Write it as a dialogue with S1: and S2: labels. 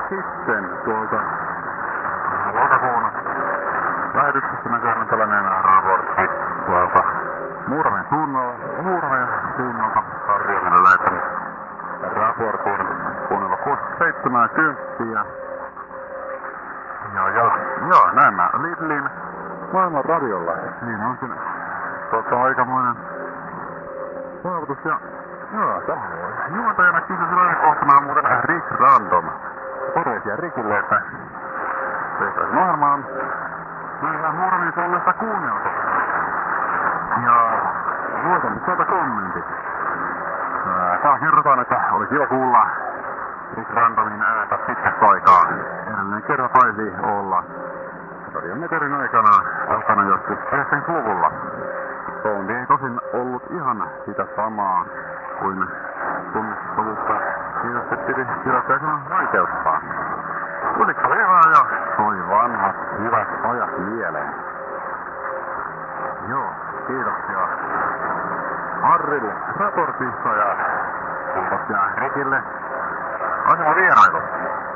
S1: Sitten tuolta lokakuun lähetyksestä näköjään tällainen raportti tuolta Muuramen suunnalta Karjalainen lähettänyt raportin vuonna 670. Joo, näin mä Lidlin maailman radiolla. Siinä onkin aikamoinen saavutus ja tähän juontajana kyseisellä kohtana on muuten Rick Random. Terveisiä Rickille, että tehtäisiin ohjelmaan meillä Muuramin suunnasta kuunneltu. Ja luotamme sieltä kommentit. Tää kerrotaan, että oli kiva kuulla Rick Randomin ääntä pitkästä aikaa. Edellinen kerta taisi olla radiometerin aikana joskus 90-luvulla. Soundi ei tosin ollut ihan sitä samaa kuin tunnistettavuutta. Siitä se piti kirjoittajana vaikeuttaa. Tulikka levää ja toi vanhat hyvät ajat mieleen. Joo, kiitoksia Harrille raportista ja kiitoksia Rikille asema vierailusta.